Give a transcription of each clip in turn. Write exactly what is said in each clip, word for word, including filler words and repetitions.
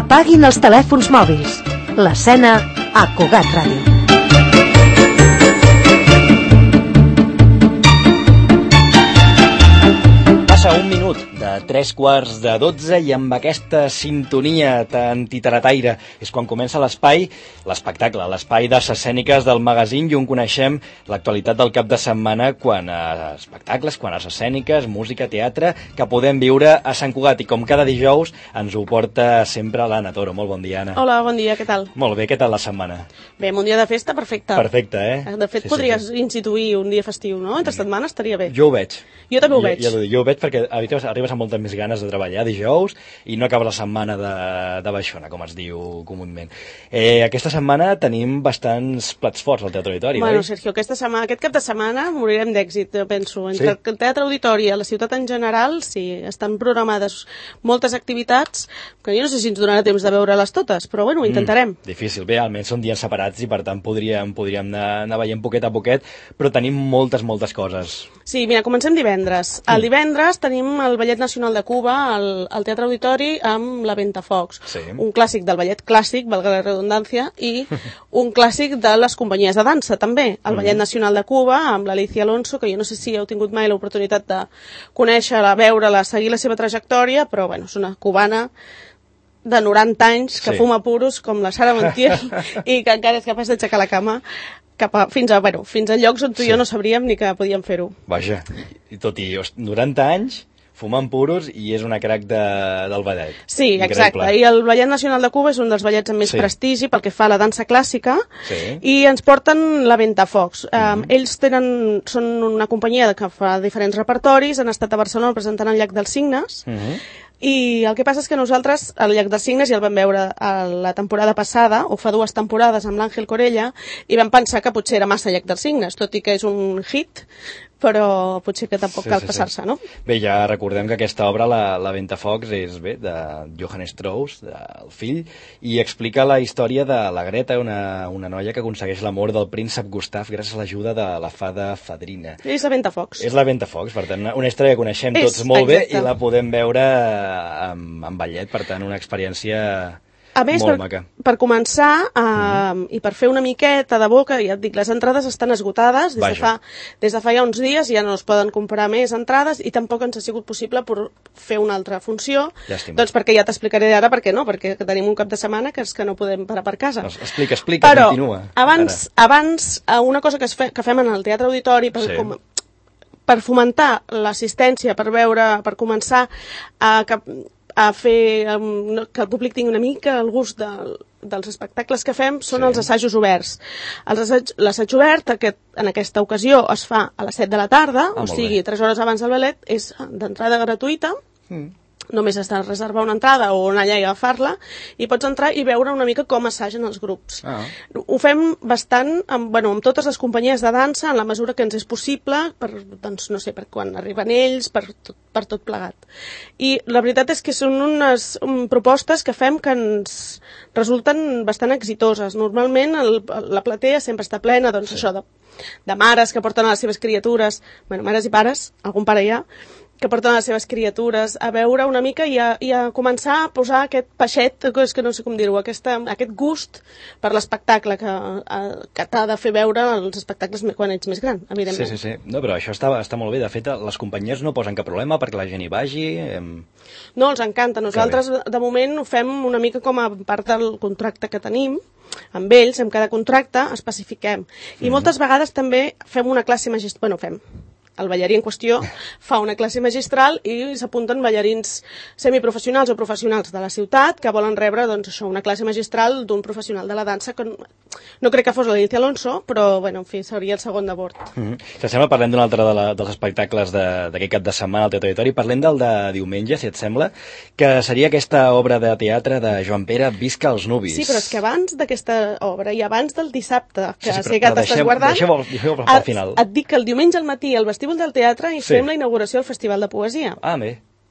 Apaguin els telèfons mòbils. L'escena a Cugat Ràdio. Passa un minut de tres quarts de dotze i amb aquesta sintonia tan titarataire és quan comença l'espai, l'espectacle, l'espai d'arts escèniques del magazín i on coneixem l'actualitat del cap de setmana quan a espectacles, quan a arts escèniques, música, teatre, que podem viure a Sant Cugat. I com cada dijous ens ho porta sempre l'Anna Toro. Molt bon dia, Anna. Hola, bon dia, què tal? Molt bé, què tal la setmana? Bé, un dia de festa, perfecte. Perfecte, eh? De fet, sí, podries sí, sí. instituir un dia festiu, no? Entre setmana estaria bé. Jo ho veig. Jo també ho veig. Jo, jo, jo ho veig perquè arribes amb moltes més ganes de treballar dijous i no acaba la setmana de, de baixona, com es diu comúment. Eh, aquesta setmana tenim bastants plats forts al Teatre Auditori, bueno, oi? Sergio, aquesta setmana, aquest cap de setmana morirem d'èxit, jo penso. Entre sí? el Teatre Auditori i la ciutat en general, sí, estan programades moltes activitats, que jo no sé si ens donarà temps de veure-les totes, però bueno, ho intentarem. Mm, difícil, bé, almenys són dies separats i per tant podríem, podríem anar, anar veient poquet a poquet, però tenim moltes, moltes coses. Sí, mira, comencem divendres. El divendres tenim el Ballet Nacional de Cuba al, al Teatre Auditori amb la Ventafocs. Sí. Un clàssic del ballet clàssic, valga la redundància, i un clàssic de les companyies de dansa, també. El Ballet Nacional de Cuba amb l'Alicia Alonso, que jo no sé si heu tingut mai l'oportunitat de conèixer-la, veure-la, seguir la seva trajectòria, però bueno, és una cubana de noranta anys que sí. fuma puros com la Sara Montiel i que encara és capaç d'aixecar la cama cap a, fins, a, bueno, fins a llocs on tu i sí. jo no sabríem ni que podíem fer-ho. Vaja, i tot i noranta anys, fumant puros i és una crac de, del ballet. Sí, increïble. Exacte. I el Ballet Nacional de Cuba és un dels ballets amb més sí. prestigi pel que fa a la dansa clàssica sí. i ens porten la Ventafocs. Mm-hmm. Um, ells tenen, són una companyia que fa diferents repertoris, han estat a Barcelona presentant el Llac dels Cignes, Mm-hmm. i el que passa és que nosaltres el Llac dels Cignes ja el vam veure a la temporada passada, o fa dues temporades amb l'Àngel Corella, i vam pensar que potser era massa Llac dels Cignes, tot i que és un hit, però potser que tampoc sí, cal sí, passar-se, sí. no? Bé, ja recordem que aquesta obra, la, la Ventafocs, és bé, de Johann Strauss, del fill, i explica la història de la Greta, una, una noia que aconsegueix l'amor del príncep Gustav gràcies a l'ajuda de la fada Fadrina. És la Ventafocs. És la Ventafocs, per tant, una història que coneixem és, tots molt exacte. bé i la podem veure amb, amb ballet, per tant, una experiència... A més, molt per, maca. per començar, uh, Mm-hmm. i per fer una miqueta de boca, ja et dic, les entrades estan esgotades, des de, fa, des de fa ja uns dies ja no es poden comprar més entrades i tampoc ens ha sigut possible per fer una altra funció, Llàstima. Doncs perquè ja t'explicaré ara per què no, perquè tenim un cap de setmana que és que no podem parar per casa. Explica, explica, Però, continua. abans, abans una cosa que, es fe, que fem en el Teatre Auditori per, sí. com, per fomentar l'assistència, per veure, per començar a... Que, a fer um, que el públic tingui una mica el gust de, dels espectacles que fem són sí. els assajos oberts. L'assaig obert aquest, en aquesta ocasió es fa a les set de la tarda, ah, o sigui, tres hores abans del ballet, és d'entrada gratuïta, mm. només has de reservar una entrada o anar allà i agafar-la, i pots entrar i veure una mica com assagen els grups. Ah. Ho fem bastant amb, bueno, amb totes les companyies de dansa, en la mesura que ens és possible, per, doncs, no sé, per quan arriben ells, per tot, per tot plegat. I la veritat és que són unes um, propostes que fem que ens resulten bastant exitoses. Normalment el, la platea sempre està plena, doncs sí. això, de, de mares que porten a les seves criatures, bueno, mares i pares, algun pare hi ha, que porten les seves criatures a veure una mica i a, i a començar a posar aquest peixet, és que no sé com dir-ho, aquest gust per l'espectacle que, que t'ha de fer veure els espectacles quan ets més gran, evidentment. Sí, sí, sí. No, però això està, està molt bé. De fet, les companyies no posen cap problema perquè la gent hi vagi. Em... No, els encanta. Nosaltres, de moment, ho fem una mica com a part del contracte que tenim amb ells, amb cada contracte especifiquem. I mm-hmm. moltes vegades també fem una classe magistral, bueno, fem... el ballarí en qüestió fa una classe magistral i s'apunten ballarins semiprofessionals o professionals de la ciutat que volen rebre doncs, això, una classe magistral d'un professional de la dansa que no crec que fos l'Alicia Alonso, però bueno, en fi, seria el segon de bord. Mm-hmm. Si et sembla, parlem d'un altre de la, dels espectacles d'aquest cap de setmana al Teatre Auditori. Parlem del de diumenge, si et sembla, que seria aquesta obra de teatre de Joan Pere, Visca els Nuvis. Sí, però és que abans d'aquesta obra i abans del dissabte, que sí, sí, sé que t'estàs guardant, deixem-ho deixem al final. Et dic que el diumenge al matí al vestíbul del teatre hi sí. fem la inauguració del Festival de Poesia. Ah, bé.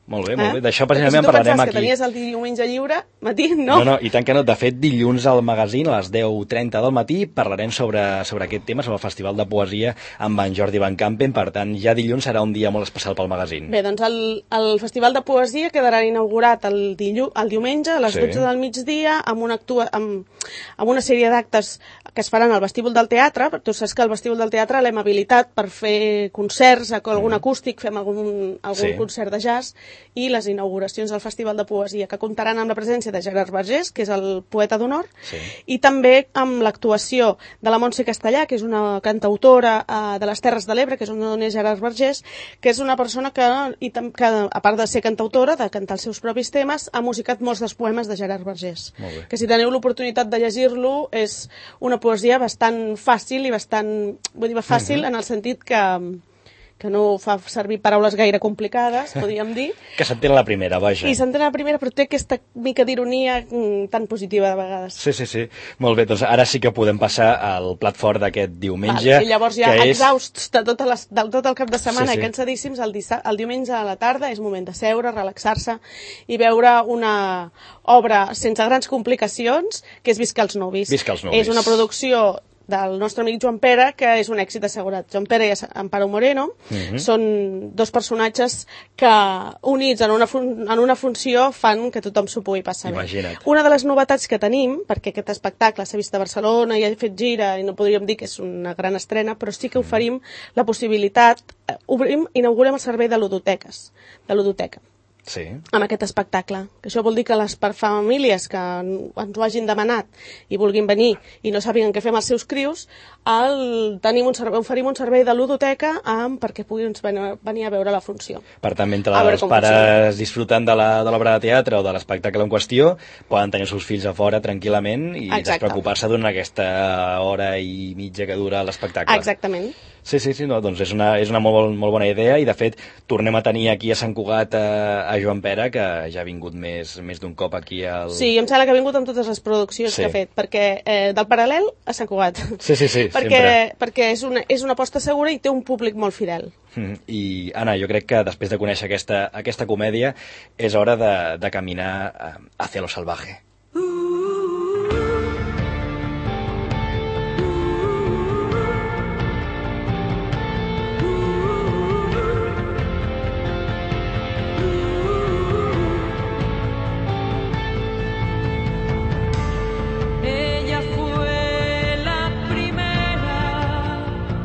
Molt bé, molt Eh? bé. D'això Perquè precisament si tu parlarem pensaves aquí. que tenies el diumenge lliure, matí, no? No, no, i tant que no. De fet, dilluns al magazín, a les deu trenta del matí, parlarem sobre, sobre aquest tema, sobre el Festival de Poesia amb en Jordi Van Campen. Per tant, ja dilluns serà un dia molt especial pel magazín. Bé, doncs el, el Festival de Poesia quedarà inaugurat el, dillu, el diumenge a les Sí. dotze del migdia amb una, actua, amb, amb una sèrie d'actes que es faran al vestíbul del teatre. Tu saps que al vestíbul del teatre l'hem habilitat per fer concerts, algun acústic, fem algun, algun Sí. concert de jazz, i les inauguracions del Festival de Poesia, que comptaran amb la presència de Gerard Vergés, que és el poeta d'honor, Sí. i també amb l'actuació de la Montse Castellà, que és una cantautora eh, de les Terres de l'Ebre, que és on és Gerard Vergés, que és una persona que, i tam, que, a part de ser cantautora, de cantar els seus propis temes, ha musicat molts dels poemes de Gerard Vergés. Molt bé. Que si teniu l'oportunitat de llegir-lo, és una poesia bastant fàcil i bastant... Vull dir, fàcil en el sentit que, que no fa servir paraules gaire complicades, podríem dir, Que s'entén la primera, vaja. i s'entén a la primera, però té aquesta mica d'ironia mm, tan positiva de vegades. Sí, sí, sí. Molt bé, doncs ara sí que podem passar al plat fort d'aquest diumenge. Val, I llavors ja que és... exhausts de, tota les, de tot el cap de setmana Sí, sí. i cansadíssims, el, dissa, el diumenge a la tarda és moment de seure, relaxar-se i veure una obra sense grans complicacions, que és Visca els nuvis. Visca els nuvis. És una producció del nostre amic Joan Pere, que és un èxit assegurat. Joan Pere i Amparo Moreno Mhm. són dos personatges que, units en una, fun en una funció, fan que tothom s'ho pugui passar Imagina't. bé. Una de les novetats que tenim, perquè aquest espectacle s'ha vist a Barcelona i ha fet gira, i no podríem dir que és una gran estrena, però sí que oferim la possibilitat, eh, obrim, inaugurem el servei de ludoteques, de ludoteca, Sí. amb aquest espectacle. Que això vol dir que les per famílies que ens ho hagin demanat i vulguin venir i no sàpiguen què fer amb els seus crios, el, tenim un servei, oferim un servei de ludoteca amb, perquè puguin venir, venir a veure la funció. Per tant, mentre A veure els com pares disfruten de la- de l'obra de teatre o de l'espectacle en qüestió, poden tenir els seus fills a fora tranquil·lament i Exacte. despreocupar-se durant aquesta hora i mitja que dura l'espectacle. Exactament. Sí, sí, sí, no, doncs és una, és una molt, molt bona idea i de fet tornem a tenir aquí a Sant Cugat a, a Joan Pere, que ja ha vingut més, més d'un cop aquí al... Sí, em sembla que ha vingut amb totes les produccions Sí. que ha fet, perquè eh, del Paral·lel a Sant Cugat. Sí, sí, sí, perquè, sempre. perquè és una, és una aposta segura i té un públic molt fidel. Mm, I, Anna, jo crec que després de conèixer aquesta, aquesta comèdia és hora de, de caminar eh, hacia lo salvaje. Ella fue la primera.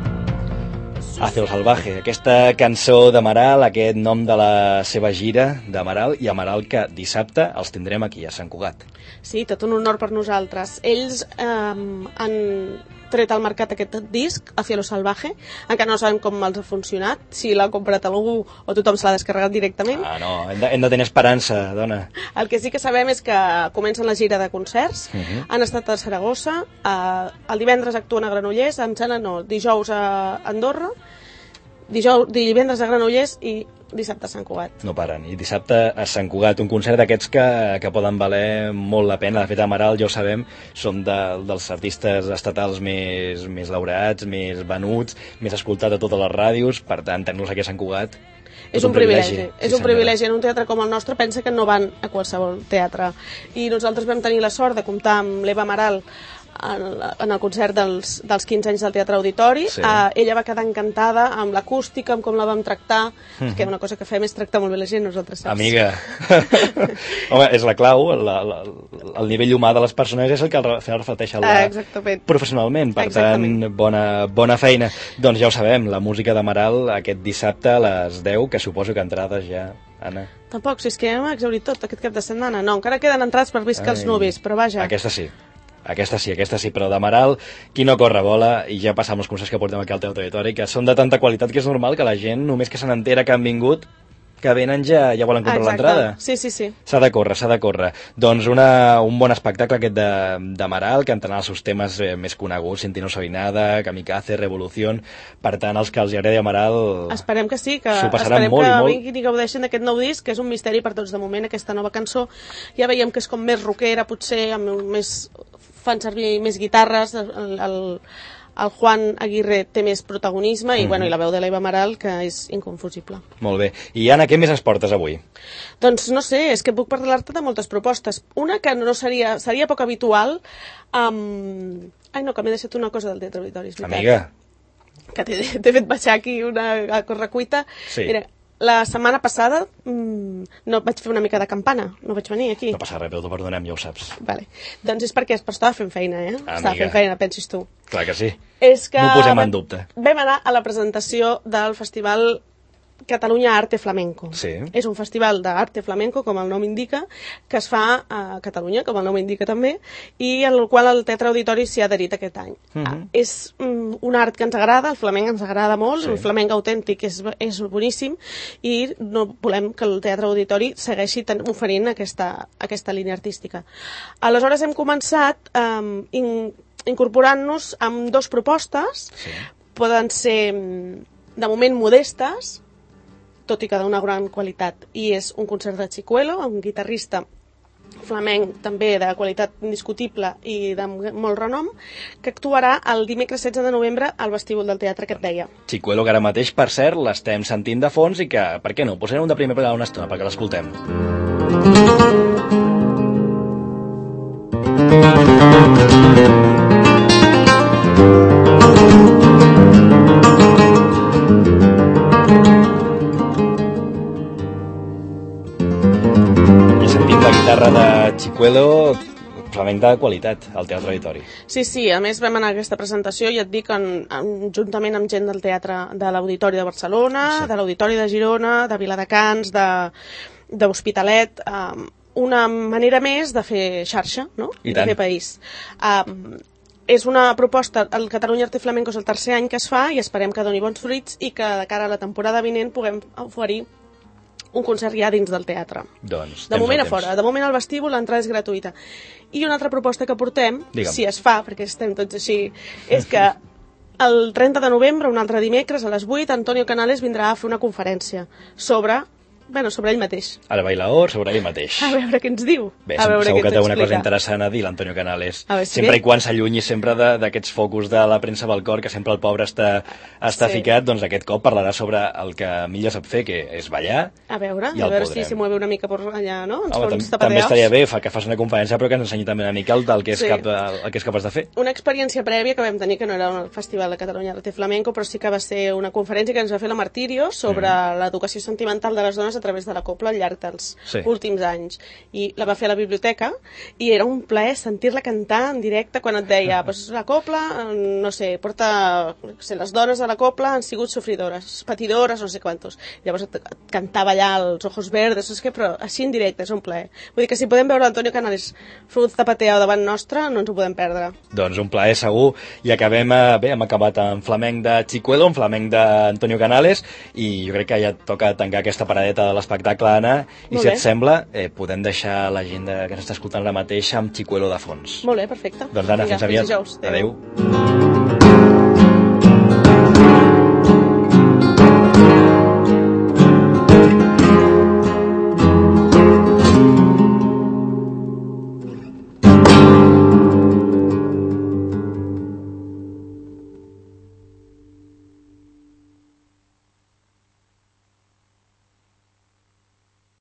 Hacia lo salvaje, aquesta cançó d'Amaral, aquest nom de la seva gira d'Amaral, i Amaral que dissabte els tindrem aquí a Sant Cugat. Sí, tot un honor per nosaltres. Ells eh, han tret al mercat aquest disc, Hacia lo salvaje, encara no sabem com els ha funcionat, si l'ha comprat algú o tothom se l'ha descarregat directament. Ah, no, hem de, hem de tenir esperança, dona. El que sí que sabem és que comencen la gira de concerts, Mhm. han estat a Saragossa, eh, el divendres actuen a Granollers, em sembla no, dijous a Andorra, dijous, divendres a Granollers i dissabte a Sant Cugat. No paren. I dissabte a Sant Cugat, un concert d'aquests que, que poden valer molt la pena. De fet, Amaral, ja ho sabem, són de, dels artistes estatals més, més laureats, més venuts, més escoltats a totes les ràdios. Per tant, tenir-los aquí a Sant Cugat... És tot un privilegi, Sí, és un senyora. privilegi en un teatre com el nostre, pensa que no van a qualsevol teatre. I nosaltres vam tenir la sort de comptar amb l'Eva Amaral en, en el concert dels, dels quinze anys del Teatre Auditori. Sí. Uh, ella va quedar encantada amb l'acústica, amb com la vam tractar, mm. que una cosa que fem és tractar molt bé la gent, nosaltres saps. Amiga, home, és la clau, la, la, el nivell humà de les persones és el que al final reflecteix el Ah, exactament. professionalment, per Exactament. tant, bona, bona feina. Doncs ja ho sabem, la música d'Amaral aquest dissabte a les deu, que suposo que entrades ja, Anna. Tampoc, si és que hem exhaurit tot aquest cap de setmana. No, encara queden entrades per Visca els Ai, nuvis, però vaja. Aquesta sí. Aquesta sí, aquesta sí, però d'Amaral, qui no corre bola, i ja passa amb els concerts que portem aquí al teu territori, que són de tanta qualitat que és normal que la gent, només que se n'entera que han vingut, que venen ja, ja volen comprar Exacte. l'entrada. Sí, sí, sí. S'ha de córrer, s'ha de córrer. Doncs una, un bon espectacle aquest de- d'Amaral, que entrarà els seus temes eh, més coneguts, Sentino Sabinada, Kamikaze, Revolución. Per tant, els que els agradi Amaral... Esperem que sí, que S'ho passaran esperem molt i que molt. vinguin i gaudeixin d'aquest nou disc, que és un misteri per tots de moment, aquesta nova cançó. Ja veiem que és com més rockera, potser, amb un més fan servir més guitarres, el, el, el Juan Aguirre té més protagonisme i, Mhm. bueno, i la veu de l'Eva Amaral, que és inconfusible. Molt bé. I Anna, què més es portes avui? Doncs no sé, és que puc parlar-te de moltes propostes. Una que no seria, seria poc habitual... Um... Ai, no, que m'he deixat una cosa del Teatre Auditori, és veritat. Amiga. Que t'he t'he fet baixar aquí una a correcuita. Sí. Mira, la setmana passada mmm, no vaig fer una mica de campana, no vaig venir aquí. No passa res, però t'ho perdonem, ja ho saps. Vale. Doncs és perquè però estava fent feina, eh? Amiga. Estava fent feina, pensis tu. Clar que sí. És que No ho posem en vam- dubte. Vam anar a la presentació del Festival Catalunya Arte Flamenco. Sí. És un festival d'arte flamenco, com el nom indica, que es fa a Catalunya, com el nom indica també, i en el qual el Teatre Auditori s'hi ha adherit aquest any. Mhm. És mm, un art que ens agrada, el flamenc ens agrada molt, Sí. el flamenc autèntic és, és boníssim, i no volem que el Teatre Auditori segueixi ten, oferint aquesta, aquesta línia artística. Aleshores hem començat um, in, incorporant-nos amb dos propostes, Sí. poden ser mm, de moment modestes, tot i que d'una gran qualitat, i és un concert de Chicuelo, un guitarrista flamenc també de qualitat indiscutible i de molt renom, que actuarà el dimecres setze de novembre al vestíbul del teatre que et deia. Chicuelo, que ara mateix, per cert, l'estem sentint de fons i que, per què no, posem un de primer pla una estona perquè l'escoltem. I sentim la guitarra de Chicuelo, flamenc de qualitat, al Teatre Auditori. Sí, sí, a més vam anar a aquesta presentació i et dic, en, en, juntament amb gent del teatre de l'Auditori de Barcelona, Sí. sí. de l'Auditori de Girona, de Viladecans, de, de Hospitalet, um, una manera més de fer xarxa, no? I de tant. fer país. Um, és una proposta, el Catalunya Arte Flamenco és el tercer any que es fa i esperem que doni bons fruits i que de cara a la temporada vinent puguem oferir un concert ja dins del teatre. Doncs, De temps moment al a fora, temps. de moment al vestíbul l'entrada és gratuïta. I una altra proposta que portem, Digue'm. si es fa, perquè estem tots així, és que el trenta de novembre, un altre dimecres, a les vuit, Antonio Canales vindrà a fer una conferència sobre, bueno, sobre ell mateix. Al bailaor, sobre ell mateix. A veure què ens diu. Bé, a veure segur què que ens té una cosa explica. interessant a dir l'Antonio Canales. A veure si sempre bé. i quan s'allunyi sempre de- d'aquests focus de la premsa del cor, que sempre el pobre està, està Sí. ficat, doncs aquest cop parlarà sobre el que millor sap fer, que és ballar. A veure, I a el veure si podrem. se mueve una mica per allà, no? Ens fa Home, uns tam també tapadeus. estaria bé fa, que fas una conferència, però que ens ensenyi també una mica el, del que és, Sí. cap, el, el que és capaç de fer. Una experiència prèvia que vam tenir, que no era un festival de Catalunya Arte Flamenco, però sí que va ser una conferència que ens va fer la Martirio sobre Mm. l'educació sentimental de les dones a través de la copla al llarg dels Sí. últims anys. I la va fer a la biblioteca i era un plaer sentir-la cantar en directe quan et deia, pues la copla, no sé, porta... No sé, les dones de la copla han sigut sofridores, patidores, no sé quantos. Llavors et, et cantava allà els ojos verdes, és que, però així en directe és un plaer. Vull dir que si podem veure Antonio Canales fer un zapateo davant nostre, no ens ho podem perdre. Doncs un plaer segur, i acabem, eh, bé, hem acabat amb flamenc de Chicuelo, amb flamenc d'Antonio Canales, i jo crec que ja toca tancar aquesta paradeta de l'espectacle, Anna, i Molt si bé. et sembla, eh, podem deixar la gent de, que ens està escoltant ara mateix amb Chicuelo de fons. Molt bé, perfecte. Doncs Anna, Vinga, fins aviat. dijous. Adéu.